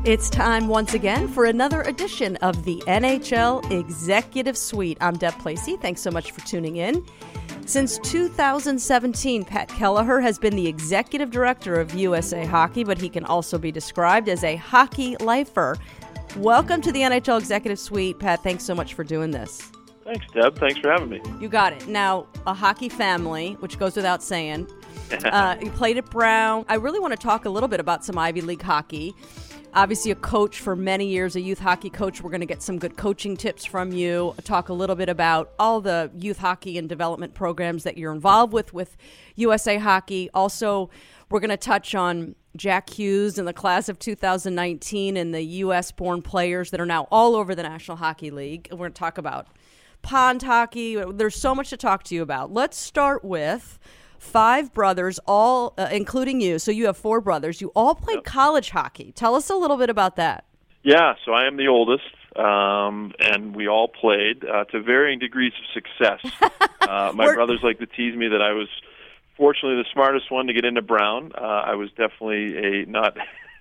It's time once again for another edition of the NHL Executive Suite. I'm Deb Placey. Thanks so much for tuning in. Since 2017, Pat Kelleher has been the executive director of USA Hockey, but he can also be described as a hockey lifer. Welcome to the NHL Executive Suite. Pat, thanks so much for doing this. Thanks, Deb. Thanks for having me. You got it. Now, a hockey family, which goes without saying. You played at Brown. I really want to talk a little bit about some Ivy League hockey. Obviously a coach for many years, a youth hockey coach. We're going to get some good coaching tips from you, talk a little bit about all the youth hockey and development programs that you're involved with USA Hockey. Also, we're going to touch on Jack Hughes and the class of 2019 and the U.S.-born players that are now all over the National Hockey League. We're going to talk about pond hockey. There's so much to talk to you about. Let's start with 5 brothers, all including you. So you have 4 brothers. You all played college hockey. Tell us a little bit about that. Yeah, so I am the oldest, and we all played to varying degrees of success. My brothers like to tease me that I was fortunately the smartest one to get into Brown. I was definitely not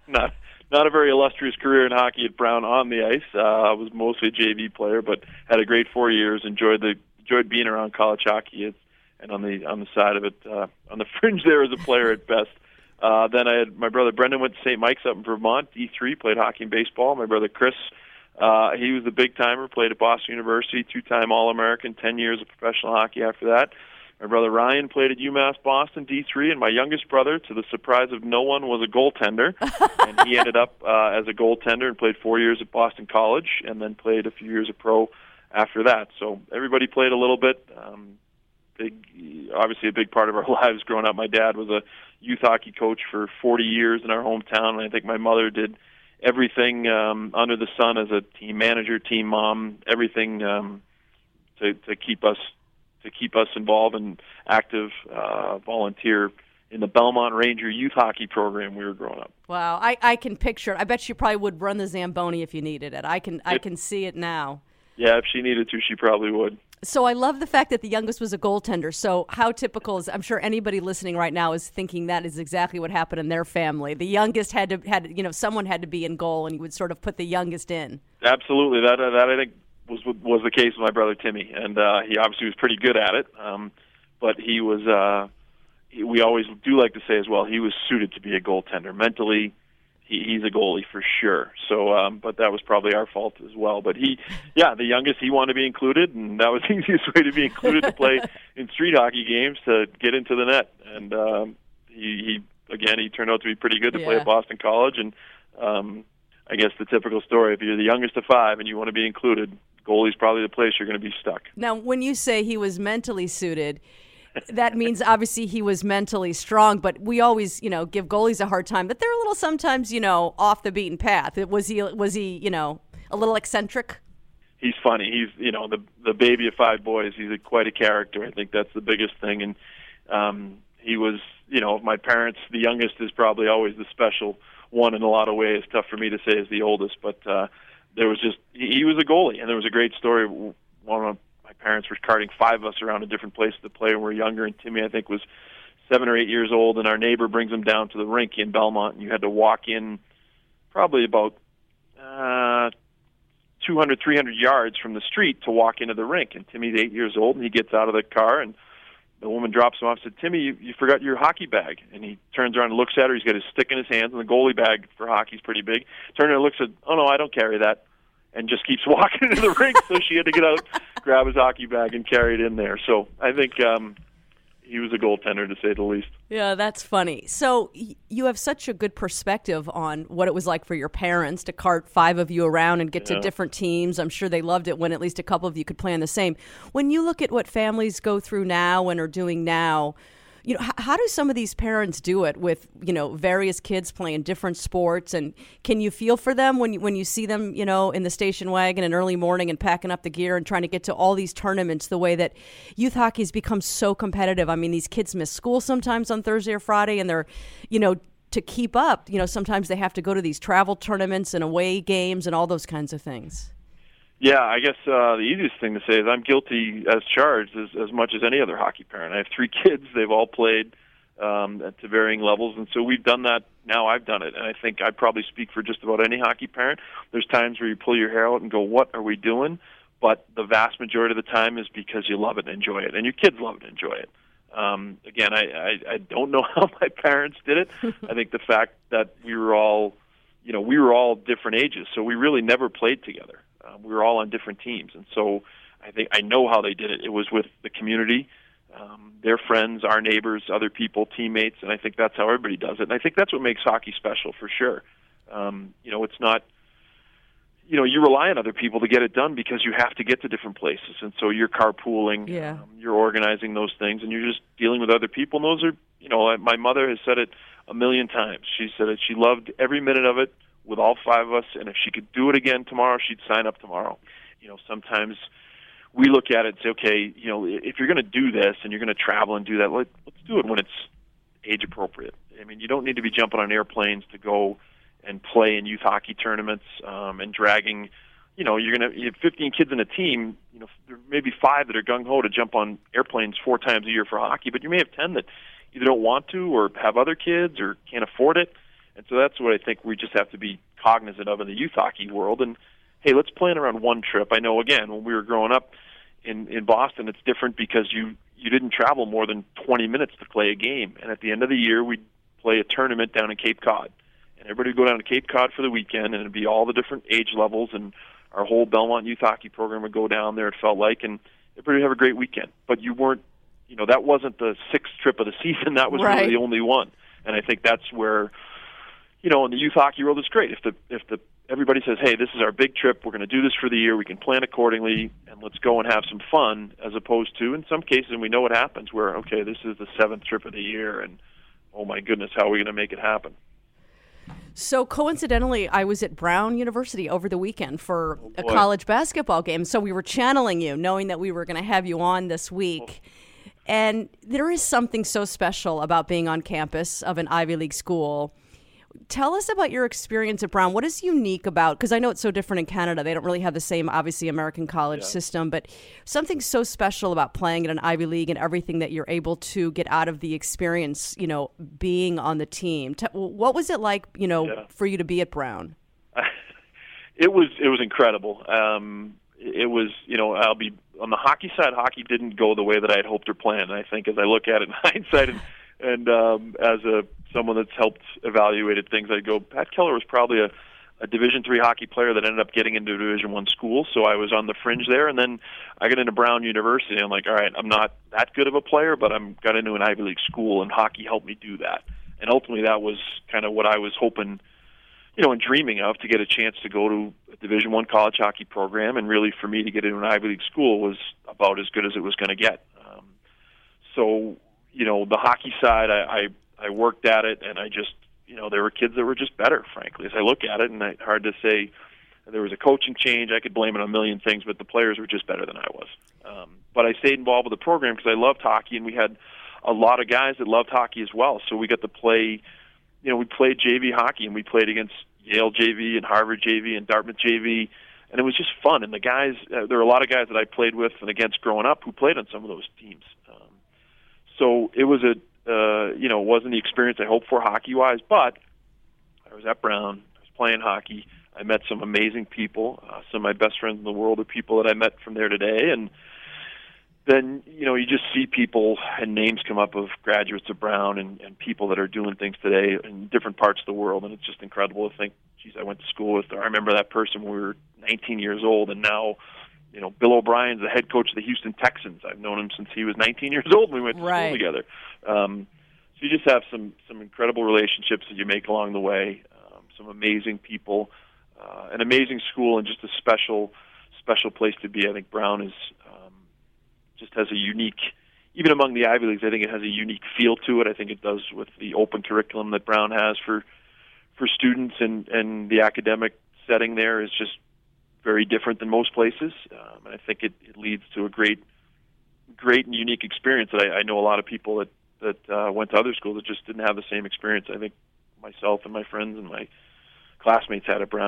a very illustrious career in hockey at Brown on the ice. I was mostly a JV player, but had a great 4 years. Enjoyed being around college hockey. And on the side of it, on the fringe there as a player at best. Then I had my brother Brendan went to St. Mike's up in Vermont, D3, played hockey and baseball. My brother Chris, he was a big-timer, played at Boston University, 2-time All-American, 10 years of professional hockey after that. My brother Ryan played at UMass Boston, D3, and my youngest brother, to the surprise of no one, was a goaltender. And he ended up as a goaltender and played 4 years at Boston College and then played a few years of pro after that. So everybody played a little bit. Obviously a big part of our lives growing up. My dad was a youth hockey coach for 40 years in our hometown, and I think my mother did everything under the sun as a team manager, team mom, everything to keep us involved and active, volunteer in the Belmont Ranger youth hockey program we were growing up. Wow, I can picture it. I bet you probably would run the Zamboni if you needed it. I can see it now. Yeah, if she needed to, she probably would. So I love the fact that the youngest was a goaltender. So how typical is, I'm sure anybody listening right now is thinking that is exactly what happened in their family. The youngest had someone had to be in goal, and you would sort of put the youngest in. Absolutely. That I think was the case with my brother Timmy, and he obviously was pretty good at it. But he was, we always do like to say as well, he was suited to be a goaltender. Mentally, he's a goalie for sure. So, but that was probably our fault as well. But the youngest, he wanted to be included, and that was the easiest way to be included, to play in street hockey games, to get into the net. And he turned out to be pretty good to play at Boston College. And I guess the typical story, if you're the youngest of 5 and you want to be included, goalie's probably the place you're going to be stuck. Now, when you say he was mentally suited, that means obviously he was mentally strong, but we always, give goalies a hard time. But they're a little sometimes, off the beaten path. Was he, a little eccentric? He's funny. He's, the baby of 5 boys. He's quite a character. I think that's the biggest thing. And he was, my parents, the youngest is probably always the special one in a lot of ways. Tough for me to say as the oldest, but there was just, he was a goalie. And there was a great story. One of my parents were carting 5 of us around to different places to play when we were younger, and Timmy, I think, was 7 or 8 years old, and our neighbor brings him down to the rink in Belmont, and you had to walk in probably about 200, 300 yards from the street to walk into the rink. And Timmy's 8 years old, and he gets out of the car, and the woman drops him off and said, "Timmy, you forgot your hockey bag." And he turns around and looks at her. He's got his stick in his hands, and the goalie bag for hockey's pretty big. Turns around and looks at, "Oh, no, I don't carry that," and just keeps walking into the rink. So she had to get out, grab his hockey bag, and carry it in there. So I think he was a goaltender, to say the least. Yeah, that's funny. So you have such a good perspective on what it was like for your parents to cart 5 of you around and get to different teams. I'm sure they loved it when at least a couple of you could play on the same. When you look at what families go through now and are doing now, how do some of these parents do it with, various kids playing different sports? And can you feel for them when you see them, in the station wagon in early morning and packing up the gear and trying to get to all these tournaments, the way that youth hockey has become so competitive? I mean, these kids miss school sometimes on Thursday or Friday, and they're, to keep up, sometimes they have to go to these travel tournaments and away games and all those kinds of things. Yeah, I guess the easiest thing to say is I'm guilty as charged as much as any other hockey parent. I have 3 kids. They've all played to varying levels. And so we've done that. Now I've done it. And I think I probably speak for just about any hockey parent. There's times where you pull your hair out and go, what are we doing? But the vast majority of the time is because you love it and enjoy it, and your kids love it and enjoy it. Again, I don't know how my parents did it. I think the fact that we were all different ages, so we really never played together. We were all on different teams, and so I think I know how they did it. It was with the community, their friends, our neighbors, other people, teammates, and I think that's how everybody does it. And I think that's what makes hockey special for sure. It's not. You rely on other people to get it done because you have to get to different places. And so you're carpooling, you're organizing those things, and you're just dealing with other people. And those are, my mother has said it a million times. She said it. She loved every minute of it with all five of us. And if she could do it again tomorrow, she'd sign up tomorrow. Sometimes we look at it and say, okay, if you're going to do this and you're going to travel and do that, let's do it when it's age appropriate. I mean, you don't need to be jumping on airplanes to go and play in youth hockey tournaments, and dragging, you have 15 kids in a team, there may be 5 that are gung-ho to jump on airplanes 4 times a year for hockey, but you may have 10 that either don't want to or have other kids or can't afford it. And so that's what I think we just have to be cognizant of in the youth hockey world. And, hey, let's plan around one trip. I know, again, when we were growing up in Boston, it's different because you didn't travel more than 20 minutes to play a game. And at the end of the year, we'd play a tournament down in Cape Cod. And everybody would go down to Cape Cod for the weekend, and it would be all the different age levels, and our whole Belmont youth hockey program would go down there, it felt like, and everybody would have a great weekend. But you weren't, that wasn't the 6th trip of the season. That was really the only one. And I think that's where, in the youth hockey world, it's great. If everybody says, hey, this is our big trip, we're going to do this for the year, we can plan accordingly, and let's go and have some fun, as opposed to, in some cases, and we know what happens, where, okay, this is the 7th trip of the year, and oh my goodness, how are we going to make it happen? So coincidentally, I was at Brown University over the weekend for a college basketball game. So we were channeling you, knowing that we were going to have you on this week. And there is something so special about being on campus of an Ivy League school. Tell us about your experience at Brown. What is unique about, because I know it's so different in Canada. They don't really have the same, obviously, American college system, but something so special about playing at an Ivy League and everything that you're able to get out of the experience, being on the team. What was it like, for you to be at Brown? It was incredible. It was, I'll be on the hockey side. Hockey didn't go the way that I had hoped or planned. And I think as I look at it in hindsight, and as someone that's helped evaluated things, I go, Pat Keller was probably a Division III hockey player that ended up getting into a Division I school, so I was on the fringe there, and then I got into Brown University, and I'm like, all right, I'm not that good of a player, but I got into an Ivy League school, and hockey helped me do that. And ultimately that was kind of what I was hoping, and dreaming of, to get a chance to go to a Division I college hockey program, and really for me to get into an Ivy League school was about as good as it was going to get. So, the hockey side, I worked at it, and I just, there were kids that were just better, frankly, as I look at it, and hard to say there was a coaching change. I could blame it on a million things, but the players were just better than I was. But I stayed involved with the program because I loved hockey, and we had a lot of guys that loved hockey as well, so we got to play, we played JV hockey, and we played against Yale JV and Harvard JV and Dartmouth JV, and it was just fun. And the guys, there were a lot of guys that I played with and against growing up who played on some of those teams. So it was it wasn't the experience I hoped for hockey-wise, but I was at Brown, I was playing hockey, I met some amazing people. Some of my best friends in the world are people that I met from there today, and then, you just see people and names come up of graduates of Brown and people that are doing things today in different parts of the world, and it's just incredible to think, geez, I went to school with, I remember that person when we were 19 years old, and now, Bill O'Brien's the head coach of the Houston Texans. I've known him since he was 19 years old, and we went to school together. So you just have some incredible relationships that you make along the way, some amazing people, an amazing school, and just a special place to be. I think Brown is just has a unique, even among the Ivy Leagues, I think it has a unique feel to it. I think it does with the open curriculum that Brown has for students, and the academic setting there is just very different than most places. And I think it leads to a great and unique experience that I know a lot of people that went to other schools that just didn't have the same experience I think myself and my friends and my classmates had at Brown.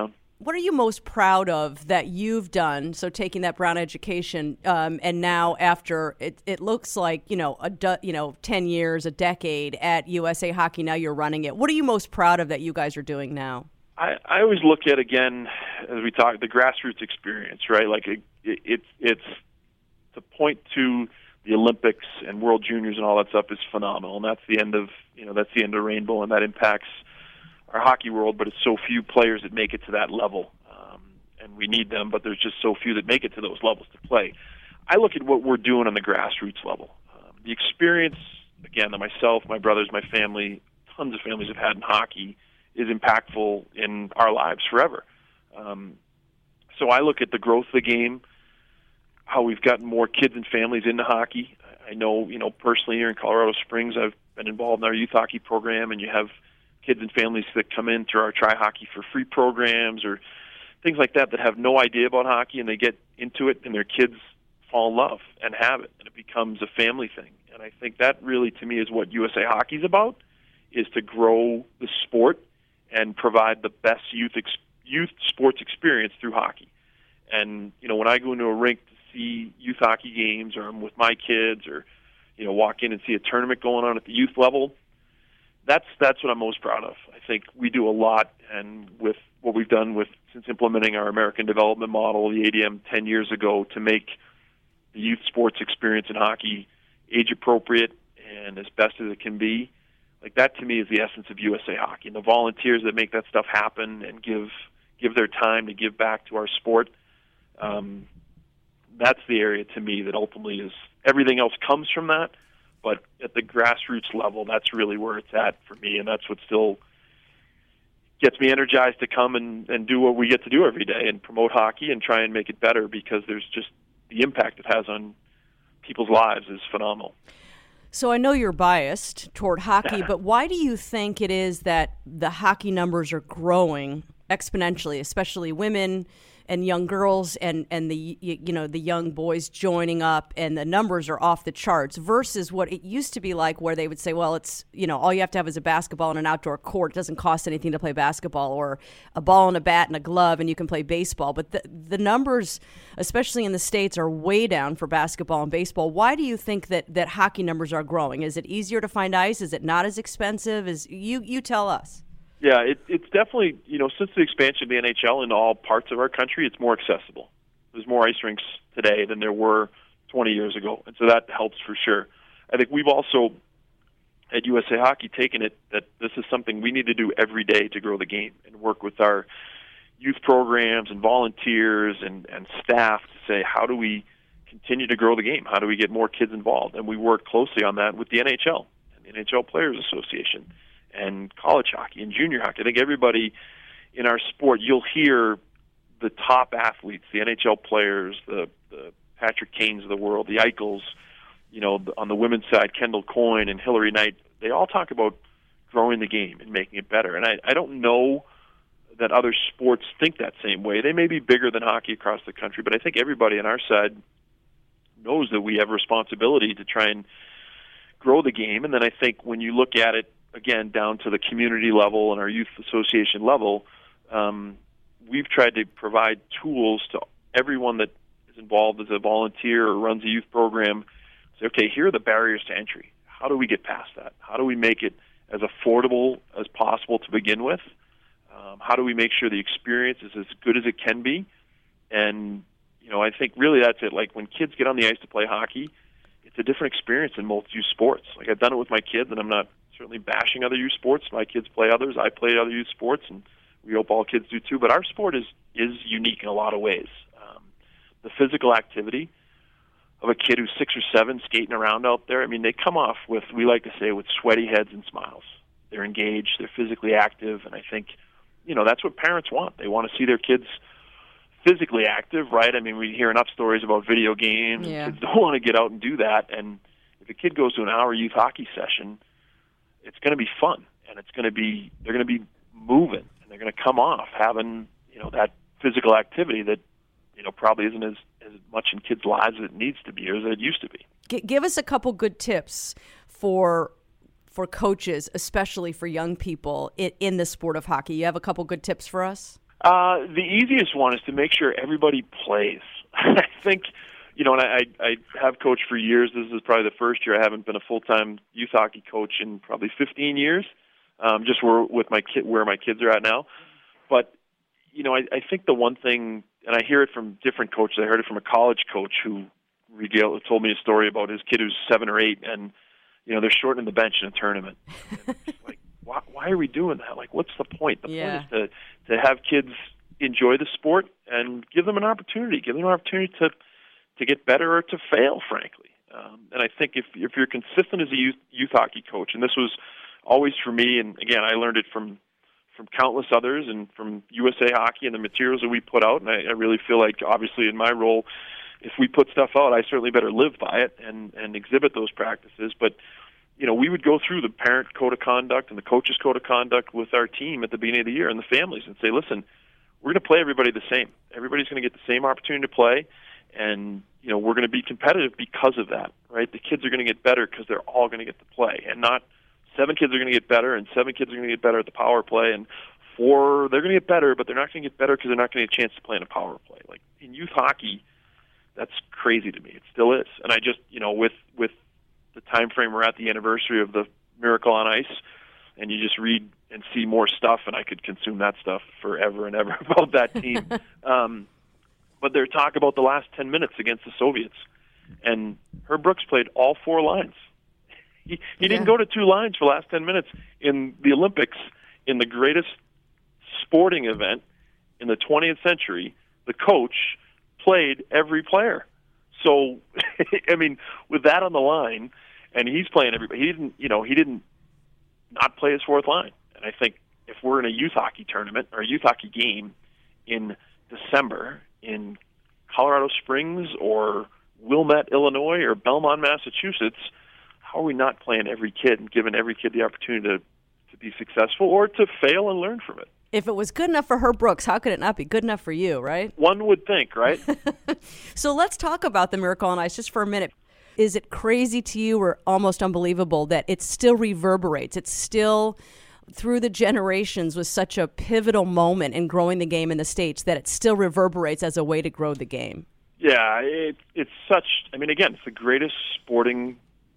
What are you most proud of that you've done? So taking that Brown education, and now after it looks like 10 years, a decade at USA Hockey. Now you're running it. What are you most proud of that you guys are doing now? I always look at, again, as we talk, the grassroots experience, right? Like it's to point to the Olympics and World Juniors and all that stuff is phenomenal, and that's the end of Rainbow, and that impacts our hockey world. But it's so few players that make it to that level, and we need them. But there's just so few that make it to those levels to play. I look at what we're doing on the grassroots level. The experience, again, that myself, my brothers, my family, tons of families have had in hockey is impactful in our lives forever. So I look at the growth of the game, how we've gotten more kids and families into hockey. I know, personally here in Colorado Springs, I've been involved in our youth hockey program, and you have kids and families that come in through our Try Hockey for Free programs or things like that have no idea about hockey, and they get into it, and their kids fall in love and have it, and it becomes a family thing. And I think that really, to me, is what USA Hockey is about, is to grow the sport and provide the best youth sports experience through hockey. And, when I go into a rink to see youth hockey games, or I'm with my kids, or, walk in and see a tournament going on at the youth level, that's what I'm most proud of. I think we do a lot, and with what we've done since implementing our American Development Model, the ADM 10 years ago, to make the youth sports experience in hockey age appropriate and as best as it can be. Like, that to me is the essence of USA Hockey, and the volunteers that make that stuff happen and give their time to give back to our sport. That's the area to me that ultimately is, everything else comes from that, but at the grassroots level, that's really where it's at for me, and that's what still gets me energized to come and do what we get to do every day and promote hockey and try and make it better, because there's just the impact it has on people's lives is phenomenal. So I know you're biased toward hockey, but why do you think it is that the hockey numbers are growing exponentially, especially women and young girls and the young boys joining up, and the numbers are off the charts, versus what it used to be like, where they would say, well, it's, all you have to have is a basketball and an outdoor court. It doesn't cost anything to play basketball, or a ball and a bat and a glove and you can play baseball. But the numbers, especially in the States, are way down for basketball and baseball. Why do you think that hockey numbers are growing? Is it easier to find ice? Is it not as expensive? You tell us. Yeah, it's definitely, since the expansion of the NHL into all parts of our country, it's more accessible. There's more ice rinks today than there were 20 years ago, and so that helps for sure. I think we've also, at USA Hockey, taken it that this is something we need to do every day to grow the game, and work with our youth programs and volunteers and staff to say, how do we continue to grow the game? How do we get more kids involved? And we work closely on that with the NHL and the NHL Players Association, and college hockey and junior hockey. I think everybody in our sport, you'll hear the top athletes, the NHL players, the Patrick Kanes of the world, the Eichels, on the women's side, Kendall Coyne and Hillary Knight, they all talk about growing the game and making it better. And I don't know that other sports think that same way. They may be bigger than hockey across the country, but I think everybody on our side knows that we have a responsibility to try and grow the game. And then I think when you look at it, again, down to the community level and our youth association level, we've tried to provide tools to everyone that is involved as a volunteer or runs a youth program. Say, okay, here are the barriers to entry. How do we get past that? How do we make it as affordable as possible to begin with? How do we make sure the experience is as good as it can be? And, I think really that's it. Like, when kids get on the ice to play hockey, it's a different experience than most youth sports. Like, I've done it with my kids, and I'm not certainly bashing other youth sports. My kids play others. I play other youth sports, and we hope all kids do too. But our sport is unique in a lot of ways. The physical activity of a kid who's 6 or 7 skating around out there, I mean, they come off with, we like to say, with sweaty heads and smiles. They're engaged. They're physically active, and I think, that's what parents want. They want to see their kids physically active, right? I mean, we hear enough stories about video games. Yeah. And kids don't want to get out and do that. And if a kid goes to an hour youth hockey session, it's going to be fun, and they're going to be moving, and they're going to come off having, that physical activity that, probably isn't as much in kids' lives as it needs to be or as it used to be. Give us a couple good tips for coaches, especially for young people in the sport of hockey. You have a couple good tips for us? The easiest one is to make sure everybody plays. I think, and I have coached for years. This is probably the first year I haven't been a full-time youth hockey coach in probably 15 years, just where my kids are at now. But, I think the one thing, and I hear it from different coaches. I heard it from a college coach who told me a story about his kid who's 7 or 8, and, they're shortening the bench in a tournament. Like, why are we doing that? Like, what's the point? The point is to have kids enjoy the sport and give them an opportunity. Give them an opportunity to get better or to fail, frankly. And I think if you're consistent as a youth hockey coach, and this was always for me, and again, I learned it from countless others and from USA Hockey and the materials that we put out, and I really feel like, obviously, in my role, if we put stuff out, I certainly better live by it and exhibit those practices. But we would go through the parent code of conduct and the coach's code of conduct with our team at the beginning of the year and the families and say, listen, we're going to play everybody the same. Everybody's going to get the same opportunity to play, and we're going to be competitive because of that, right? The kids are going to get better because they're all going to get to play, and not 7 kids are going to get better and 7 kids are going to get better at the power play, and 4 they're going to get better, but they're not going to get better because they're not going to get a chance to play in a power play. Like in youth hockey, that's crazy to me. It still is, and I just with the time frame we're at, the anniversary of the Miracle on Ice, and you just read and see more stuff, and I could consume that stuff forever and ever about that team. But they're talk about the last 10 minutes against the Soviets, and Herb Brooks played all 4 lines. He didn't go to 2 lines for the last 10 minutes in the Olympics, in the greatest sporting event in the 20th century. The coach played every player. So, I mean, with that on the line, and he's playing everybody, he didn't not play his 4th line. And I think if we're in a youth hockey tournament or a youth hockey game in December in Colorado Springs or Wilmette, Illinois, or Belmont, Massachusetts, how are we not playing every kid and giving every kid the opportunity to be successful or to fail and learn from it? If it was good enough for Herb Brooks, how could it not be good enough for you, right? One would think, right? So let's talk about the Miracle on Ice just for a minute. Is it crazy to you or almost unbelievable that it still reverberates? It's still, through the generations, was such a pivotal moment in growing the game in the States that it still reverberates as a way to grow the game. Yeah, it's such, I mean, again, it's the greatest sporting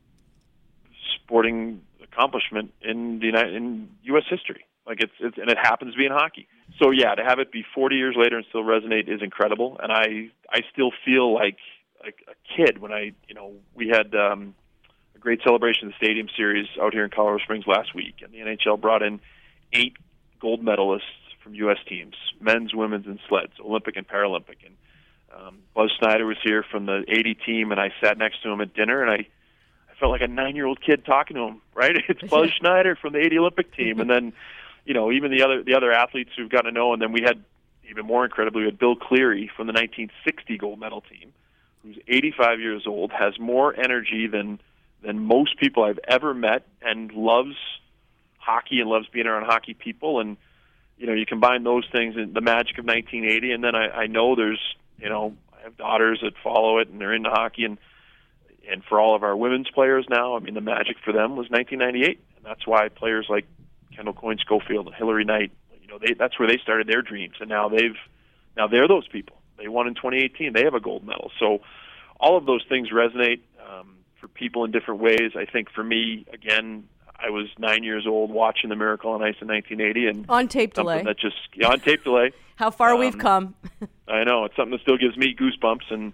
accomplishment in U.S. history. Like and it happens to be in hockey. So yeah, to have it be 40 years later and still resonate is incredible. And I still feel like a kid when we had a great celebration of the Stadium Series out here in Colorado Springs last week, and the NHL brought in 8 gold medalists from U.S. teams, men's, women's, and sleds, Olympic and Paralympic. And Buzz Snyder was here from the 80 team, and I sat next to him at dinner, and I felt like a 9-year-old kid talking to him. Right? It's Buzz Schneider from the 80 Olympic team, and then even the other athletes who've gotten to know, and then we had, even more incredibly, we had Bill Cleary from the 1960 gold medal team, who's 85 years old, has more energy than most people I've ever met, and loves hockey and loves being around hockey people. And you combine those things and the magic of 1980, and then I know there's I have daughters that follow it and they're into hockey, and for all of our women's players now, I mean, the magic for them was 1998, and that's why players like Kendall Coyne Schofield and Hillary Knight, that's where they started their dreams, and now they're those people. They won in 2018. They have a gold medal. So all of those things resonate for people in different ways. I think for me, again, I was 9 years old watching the Miracle on Ice in 1980, and on tape delay. On tape delay. How far we've come. I know, it's something that still gives me goosebumps, and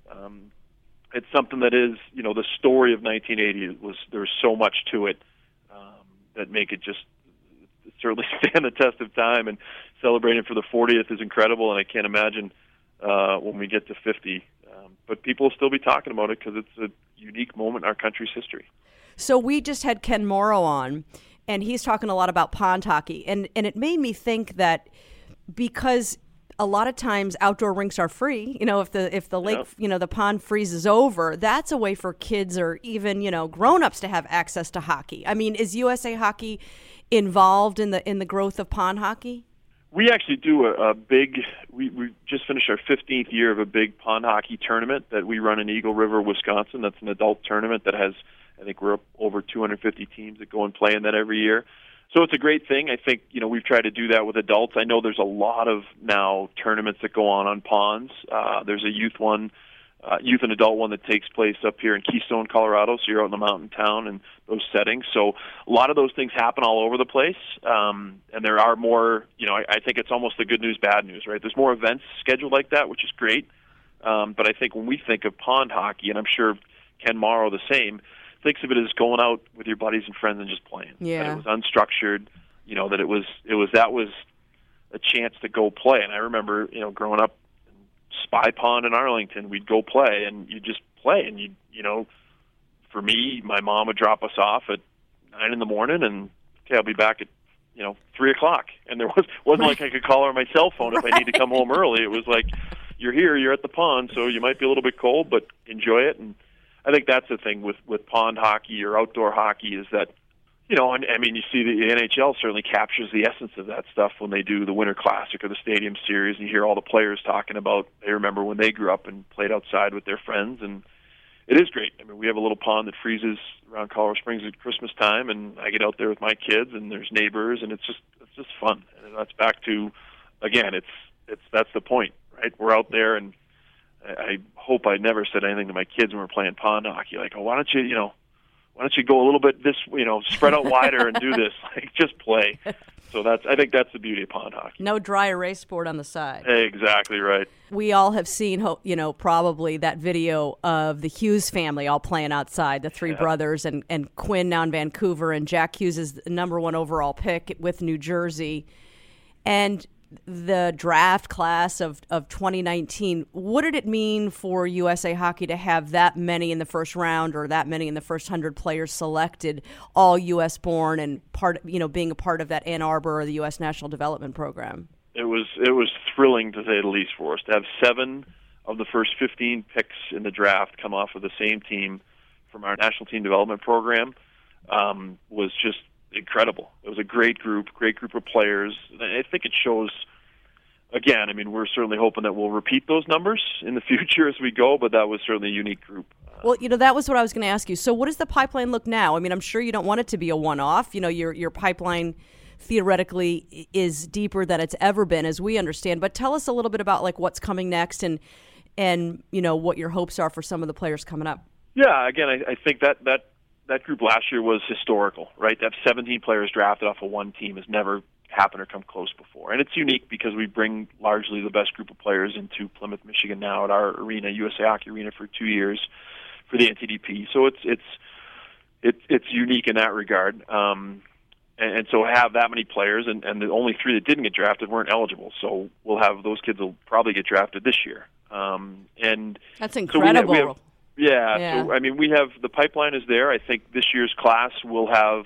it's something that is, the story of 1980 there's so much to it that make it just certainly stand the test of time, and celebrating for the 40th is incredible, and I can't imagine when we get to 50. But people will still be talking about it because it's a unique moment in our country's history. So we just had Ken Morrow on, and he's talking a lot about pond hockey, and it made me think that because a lot of times outdoor rinks are free, if the lake, the pond freezes over, that's a way for kids or even, grown-ups to have access to hockey. I mean, is USA Hockey involved in the growth of pond hockey? We actually do a big, we just finished our 15th year of a big pond hockey tournament that we run in Eagle River, Wisconsin. That's an adult tournament that has, I think we're up over 250 teams that go and play in that every year. So it's a great thing. I think, we've tried to do that with adults. I know there's a lot of now tournaments that go on ponds. There's a youth and adult one that takes place up here in Keystone, Colorado. So you're out in the mountain town and those settings. So a lot of those things happen all over the place. And there are more, I think it's almost the good news, bad news, right? There's more events scheduled like that, which is great. But I think when we think of pond hockey, and I'm sure Ken Morrow the same, thinks of it as going out with your buddies and friends and just playing. Yeah. That it was unstructured, that that was a chance to go play. And I remember, growing up in Spy Pond in Arlington, we'd go play and you just play. And for me, my mom would drop us off at 9 a.m. and okay, I'll be back at 3 o'clock. And there wasn't like I could call her on my cell phone if I need to come home early. It was like, you're here, you're at the pond, so you might be a little bit cold, but enjoy it. And I think that's the thing with pond hockey or outdoor hockey is that, and I mean, you see the NHL certainly captures the essence of that stuff when they do the Winter Classic or the Stadium Series, and you hear all the players talking about they remember when they grew up and played outside with their friends, and it is great. I mean, we have a little pond that freezes around Colorado Springs at Christmas time, and I get out there with my kids, and there's neighbors, and it's just fun. And that's back to, again, that's the point, right? We're out there, and I hope I never said anything to my kids when we're playing pond hockey, like, oh, why don't you go a little bit this, spread out wider and do this, like just play. So I think that's the beauty of pond hockey. No dry erase board on the side. Exactly right. We all have seen, probably that video of the Hughes family all playing outside, the three brothers, and Quinn now in Vancouver, and Jack Hughes is the number 1 overall pick with New Jersey. And the draft class of 2019, what did it mean for USA Hockey to have that many in the first round or that many in the first 100 players selected, all U.S. born and being a part of that Ann Arbor or the U.S. National Development Program? It was thrilling, to say the least, for us to have 7 of the first 15 picks in the draft come off of the same team from our National Team Development Program. Was just incredible. It was a great group of players. I think it shows, again, I mean, we're certainly hoping that we'll repeat those numbers in the future as we go, but that was certainly a unique group. Well, that was what I was going to ask you. So what does the pipeline look now? I mean, I'm sure you don't want it to be a one-off. Your pipeline theoretically is deeper than it's ever been, as we understand. But tell us a little bit about like what's coming next and what your hopes are for some of the players coming up. Yeah, again, I think that group last year was historical, right? To have 17 players drafted off of one team has never happened or come close before. And it's unique because we bring largely the best group of players into Plymouth, Michigan now at our arena, USA Hockey Arena, for 2 years for the NTDP. So it's unique in that regard. And so have that many players, and the only 3 that didn't get drafted weren't eligible. So we'll have those kids will probably get drafted this year. And that's incredible. So Yeah, so I mean, we have the pipeline is there. I think this year's class will have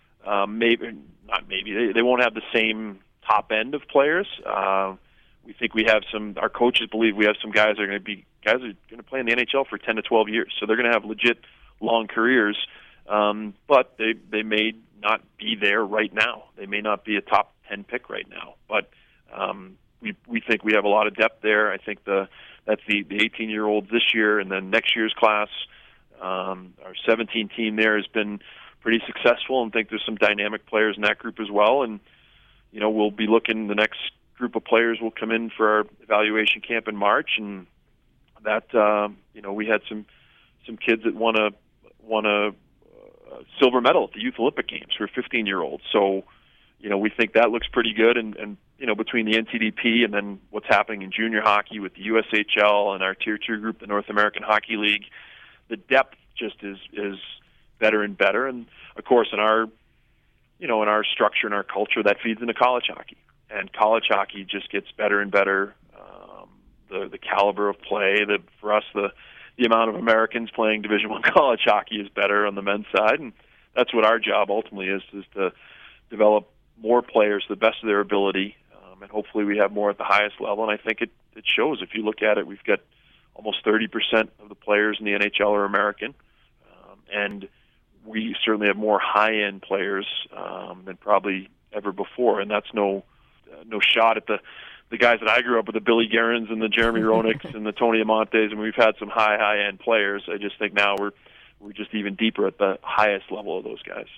they won't have the same top end of players. We think we have our coaches believe we have some guys that are going to play in the NHL for 10 to 12 years. So they're going to have legit long careers, but they may not be there right now. They may not be a top 10 pick right now, but we think we have a lot of depth there. I think that's the 18-year-olds this year, and then next year's class, our 17 team there has been pretty successful, and think there's some dynamic players in that group as well. And we'll be looking. The next group of players will come in for our evaluation camp in March, and that we had some kids that won a silver medal at the Youth Olympic Games for 15-year-olds. So we think that looks pretty good, and between the NTDP and then what's happening in junior hockey with the USHL and our Tier 2 group, the North American Hockey League, the depth just is better and better. And of course, in our structure and our culture, that feeds into college hockey, and college hockey just gets better and better. The caliber of play, for us, the amount of Americans playing Division I college hockey is better on the men's side, and that's what our job ultimately is to develop more players to the best of their ability, and hopefully we have more at the highest level. And I think it shows. If you look at it, we've got almost 30% of the players in the NHL are American, and we certainly have more high-end players than probably ever before. And that's no shot at the guys that I grew up with, the Billy Guerins and the Jeremy Roenics and the Tony Amontes, and we've had some high-end players. I just think now we're just even deeper at the highest level of those guys.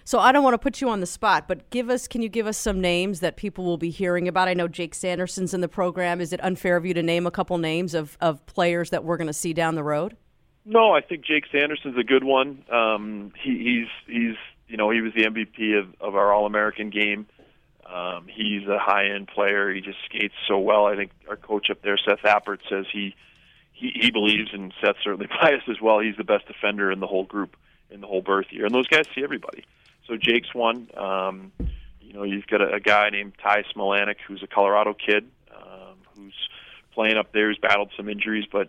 So I don't want to put you on the spot, but can you give us some names that people will be hearing about? I know Jake Sanderson's in the program. Is it unfair of you to name a couple names of players that we're going to see down the road? No, I think Jake Sanderson's a good one. He's he was the MVP of our All-American game. He's a high-end player. He just skates so well. I think our coach up there, Seth Appert, says he believes, and Seth's certainly biased as well, he's the best defender in the whole group, in the whole berth year. And those guys see everybody. So Jake's one. You've got a guy named Ty Smolanic, who's a Colorado kid, who's playing up there. He's battled some injuries, but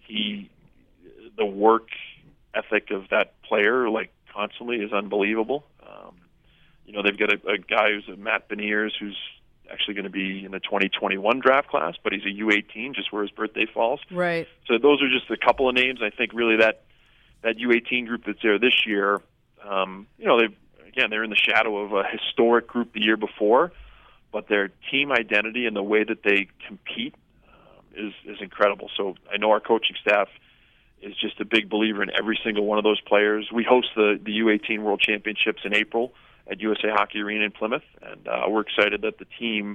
the work ethic of that player, constantly, is unbelievable. They've got a guy who's Matt Beniers, who's actually going to be in the 2021 draft class, but he's a U18, just where his birthday falls. Right. So those are just a couple of names. I think really that U18 group that's there this year, they're in the shadow of a historic group the year before, but their team identity and the way that they compete is incredible. So I know our coaching staff is just a big believer in every single one of those players. We host the U18 World Championships in April at USA Hockey Arena in Plymouth, and we're excited that the team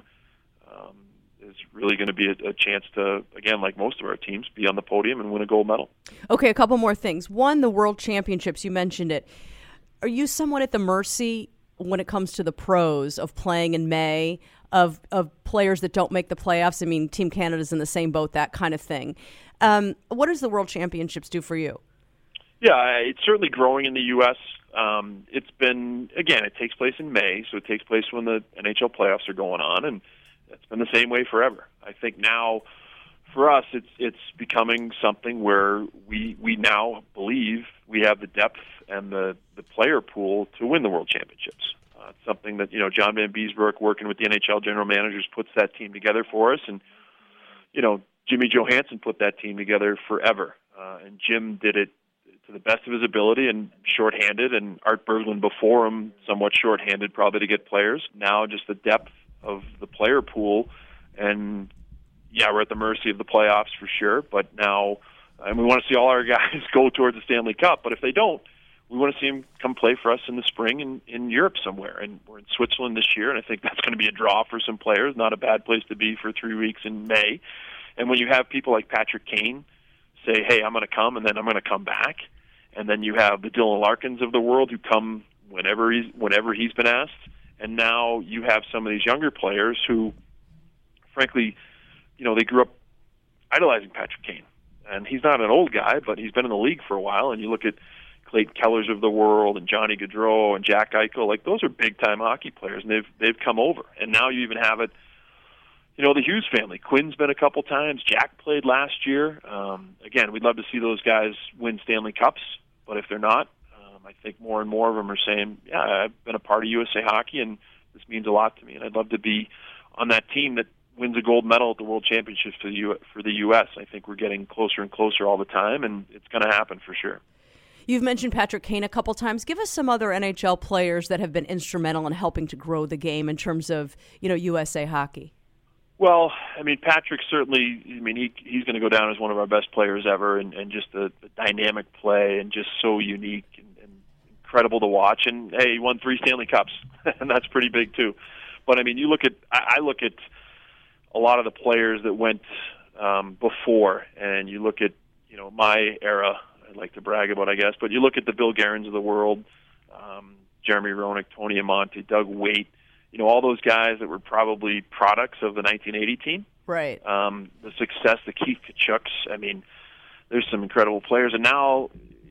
is really going to be a chance to, again, like most of our teams, be on the podium and win a gold medal. Okay, a couple more things. One, the World Championships, you mentioned it. Are you somewhat at the mercy when it comes to the pros of playing in May, of players that don't make the playoffs? I mean, Team Canada's in the same boat, that kind of thing. What does the World Championships do for you? Yeah, it's certainly growing in the U.S. It's been, again, it takes place in May, so it takes place when the NHL playoffs are going on, and it's been the same way forever. I think now, for us, it's becoming something where we now believe we have the depth and the player pool to win the World Championships. It's something that, John Van Beesbroek, working with the NHL general managers, puts that team together for us, and, Jimmy Johansson put that team together forever, and Jim did it to the best of his ability and shorthanded, and Art Berglund before him somewhat shorthanded probably to get players. Now just the depth of the player pool, and we're at the mercy of the playoffs for sure, but now we want to see all our guys go towards the Stanley Cup, but if they don't, we want to see them come play for us in the spring in Europe somewhere, and we're in Switzerland this year, and I think that's going to be a draw for some players, not a bad place to be for 3 weeks in May. And when you have people like Patrick Kane say, hey, I'm going to come, and then I'm going to come back, and then you have the Dylan Larkins of the world who come whenever he's been asked, and now you have some of these younger players who, frankly, they grew up idolizing Patrick Kane. And he's not an old guy, but he's been in the league for a while, and you look at Clayton Kellers of the world and Johnny Gaudreau and Jack Eichel, those are big-time hockey players, and they've come over. And now you even have it, the Hughes family. Quinn's been a couple times. Jack played last year. Again, we'd love to see those guys win Stanley Cups, but if they're not, I think more and more of them are saying, I've been a part of USA Hockey, and this means a lot to me, and I'd love to be on that team that wins a gold medal at the World Championships for the U.S. I think we're getting closer and closer all the time, and it's going to happen for sure. You've mentioned Patrick Kane a couple times. Give us some other NHL players that have been instrumental in helping to grow the game in terms of, USA Hockey. Well, Patrick certainly, he's going to go down as one of our best players ever, and just the dynamic play, and just so unique and incredible to watch. And, hey, he won 3 Stanley Cups, and that's pretty big too. But, you look at, I look at a lot of the players that went before, and you look at, my era, I'd like to brag about, I guess, but you look at the Bill Guerins of the world, Jeremy Roenick, Tony Amonte, Doug Weight, all those guys that were probably products of the 1980 team. Right. The success, the Keith Kachuks, there's some incredible players. And now,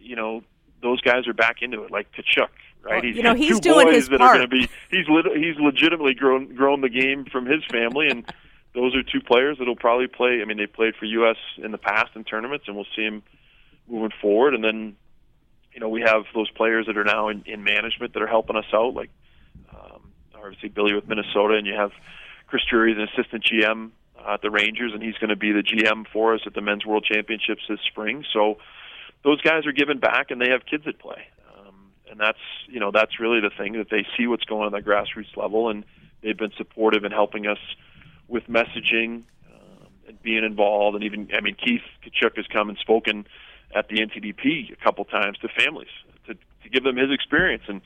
those guys are back into it, like Kachuk, right? Well, he's doing his part. He's legitimately grown the game from his family, and those are 2 players that will probably play. They played for U.S. in the past in tournaments, and we'll see them moving forward. And then, we have those players that are now in management that are helping us out, like obviously Billy with Minnesota, and you have Chris Drury, the assistant GM at the Rangers, and he's going to be the GM for us at the Men's World Championships this spring. So those guys are giving back, and they have kids that play. And that's really the thing, that they see what's going on at the grassroots level, and they've been supportive in helping us with messaging and being involved. And even, Keith Kachuk has come and spoken at the NTDP a couple times to families to give them his experience. And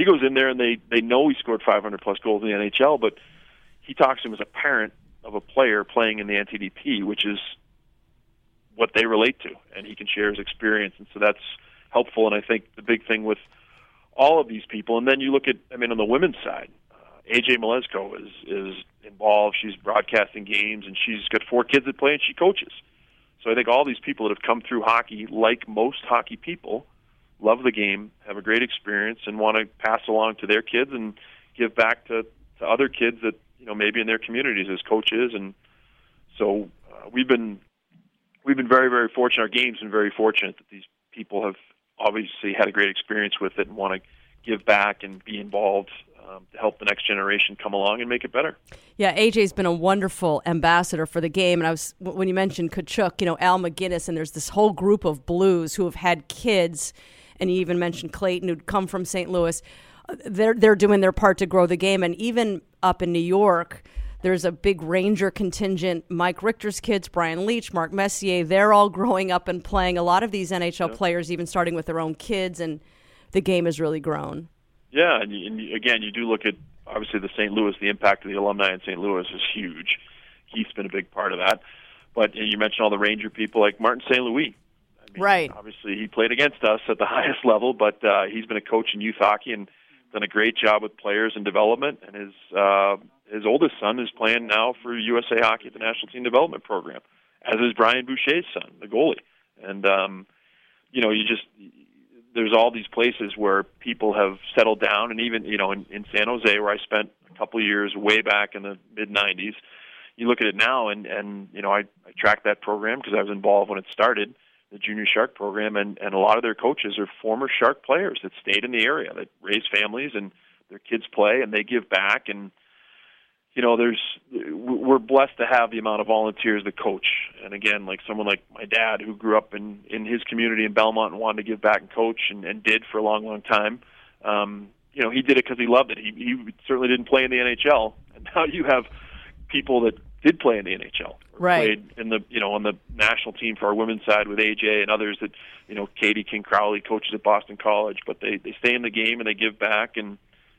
he goes in there and they know he scored 500-plus goals in the NHL, but he talks to him as a parent of a player playing in the NTDP, which is what they relate to, and he can share his experience, and so that's helpful. And I think the big thing with all of these people, and then you look at, on the women's side, AJ Malesko is involved. She's broadcasting games, and she's got 4 kids that play, and she coaches. So I think all these people that have come through hockey, like most hockey people, love the game, have a great experience, and want to pass along to their kids and give back to other kids that maybe in their communities as coaches. And so we've been very, very fortunate. Our game's been very fortunate that these people have obviously had a great experience with it and want to give back and be involved to help the next generation come along and make it better. Yeah, AJ's been a wonderful ambassador for the game. And when you mentioned Tkachuk, Al McGinnis, and there's this whole group of Blues who have had kids, and you even mentioned Clayton, who'd come from St. Louis. They're doing their part to grow the game. And even up in New York, there's a big Ranger contingent. Mike Richter's kids, Brian Leach, Mark Messier, they're all growing up and playing. A lot of these NHL players even starting with their own kids, and the game has really grown. Yeah, and again, you do look at, obviously, the St. Louis, the impact of the alumni in St. Louis is huge. He's been a big part of that. But you mentioned all the Ranger people like Martin St. Louis. Right. Obviously, he played against us at the highest level, but he's been a coach in youth hockey and done a great job with players and development. And his oldest son is playing now for USA Hockey at the National Team Development Program, as is Brian Boucher's son, the goalie. And, there's all these places where people have settled down, and even, in San Jose, where I spent a couple of years way back in the mid-'90s, you look at it now, and I tracked that program because I was involved when it started, the Junior Shark program, and a lot of their coaches are former Shark players that stayed in the area, that raise families, and their kids play, and they give back, and we're blessed to have the amount of volunteers that coach. And again, like someone like my dad, who grew up in his community in Belmont and wanted to give back and coach, and did for a long, long time. He did it because he loved it. He certainly didn't play in the NHL, and now you have people that did play in the NHL, right? Played in the on the national team for our women's side with AJ and others that Katie King Crowley coaches at Boston College, but they stay in the game and they give back, and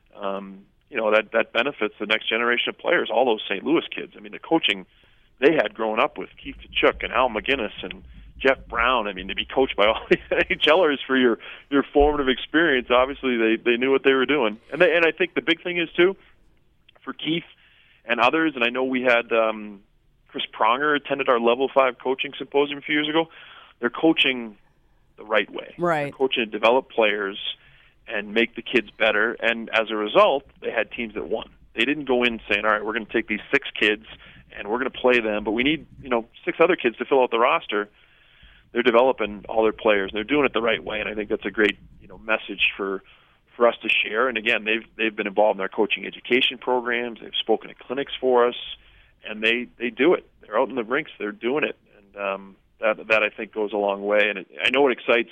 that benefits the next generation of players, all those St. Louis kids. The coaching they had growing up with Keith Tkachuk and Al McGinnis and Jeff Brown, to be coached by all these NHLers for your formative experience, obviously they knew what they were doing. And I think the big thing is, too, for Keith and others, and I know we had Chris Pronger attended our Level 5 coaching symposium a few years ago, they're coaching the right way. Right. They're coaching to develop players and make the kids better, and as a result, they had teams that won. They didn't go in saying, all right, we're going to take these 6 kids and we're going to play them, but we need 6 other kids to fill out the roster. They're developing all their players, and they're doing it the right way, and I think that's a great message for us to share. And again, they've been involved in our coaching education programs. They've spoken at clinics for us, and they do it. They're out in the rinks. They're doing it, and that I think goes a long way. And I know it excites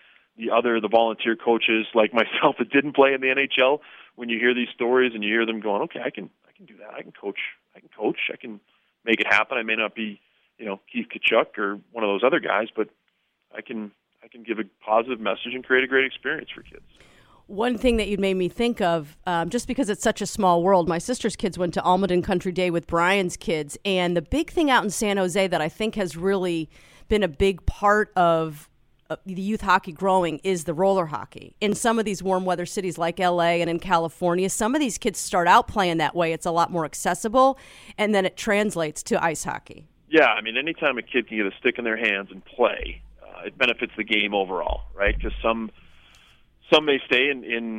the volunteer coaches like myself that didn't play in the NHL. When you hear these stories and you hear them going, okay, I can do that. I can coach. I can make it happen. I may not be, Keith Tkachuk or one of those other guys, but I can give a positive message and create a great experience for kids. One thing that you made me think of, just because it's such a small world, my sister's kids went to Almaden Country Day with Brian's kids, and the big thing out in San Jose that I think has really been a big part of the youth hockey growing is the roller hockey. In some of these warm weather cities like LA and in California, some of these kids start out playing that way. It's a lot more accessible, and then it translates to ice hockey. Yeah, anytime a kid can get a stick in their hands and play, it benefits the game overall, right? Because some may stay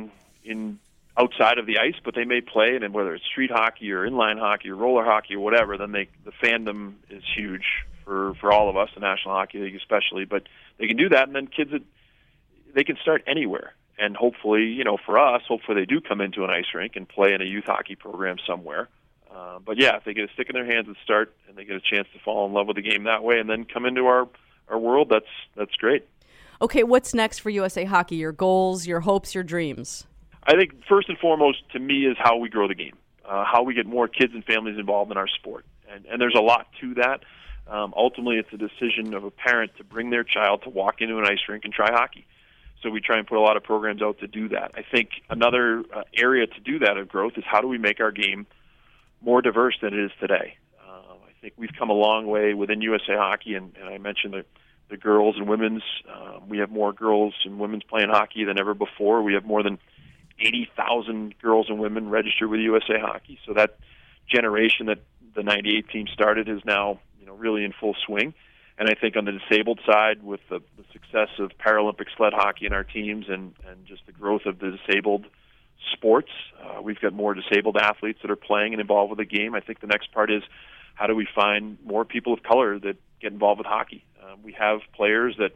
in outside of the ice, but they may play, and whether it's street hockey or inline hockey or roller hockey or whatever, then the fandom is huge for all of us, the National Hockey League especially. But they can do that, and then kids, they can start anywhere. And hopefully, for us, hopefully they do come into an ice rink and play in a youth hockey program somewhere. But yeah, if they get a stick in their hands and start, and they get a chance to fall in love with the game that way and then come into our world, that's great. Okay, what's next for USA Hockey? Your goals, your hopes, your dreams? I think first and foremost to me is how we grow the game, how we get more kids and families involved in our sport. And there's a lot to that. Ultimately, it's a decision of a parent to bring their child to walk into an ice rink and try hockey. So we try and put a lot of programs out to do that. I think another area to do that of growth is how do we make our game more diverse than it is today. I think we've come a long way within USA Hockey, and I mentioned the girls and women's. We have more girls and women's playing hockey than ever before. We have more than 80,000 girls and women registered with USA Hockey. So that generation that the 98 team started is now really in full swing. And I think on the disabled side, with the success of Paralympic sled hockey in our teams and just the growth of the disabled sports, we've got more disabled athletes that are playing and involved with the game. I think the next part is how do we find more people of color that get involved with hockey? We have players that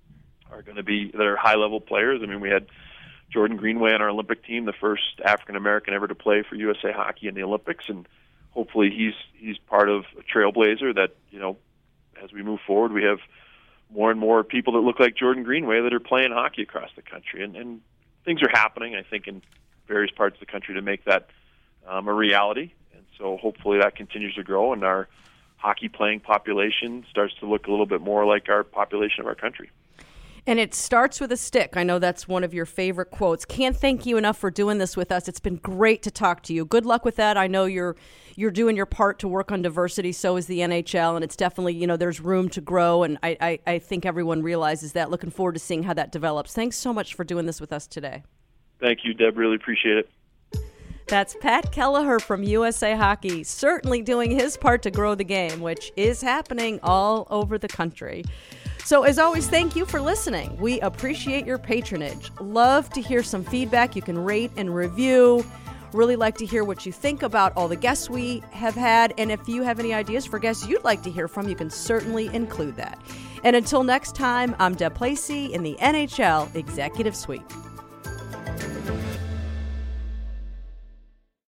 are high-level players. I mean, we had Jordan Greenway on our Olympic team, the first African-American ever to play for USA Hockey in the Olympics, and hopefully he's part of a trailblazer that, as we move forward, we have more and more people that look like Jordan Greenway that are playing hockey across the country. And things are happening, I think, in various parts of the country to make that a reality. And so hopefully that continues to grow, and our hockey playing population starts to look a little bit more like our population of our country. And it starts with a stick. I know that's one of your favorite quotes. Can't thank you enough for doing this with us. It's been great to talk to you. Good luck with that. I know you're doing your part to work on diversity. So is the NHL, and it's definitely, there's room to grow. And I think everyone realizes that. Looking forward to seeing how that develops. Thanks so much for doing this with us today. Thank you, Deb. Really appreciate it. That's Pat Kelleher from USA Hockey, certainly doing his part to grow the game, which is happening all over the country. So as always, thank you for listening. We appreciate your patronage. Love to hear some feedback. You can rate and review. Really like to hear what you think about all the guests we have had. And if you have any ideas for guests you'd like to hear from, you can certainly include that. And until next time, I'm Deb Placey in the NHL Executive Suite.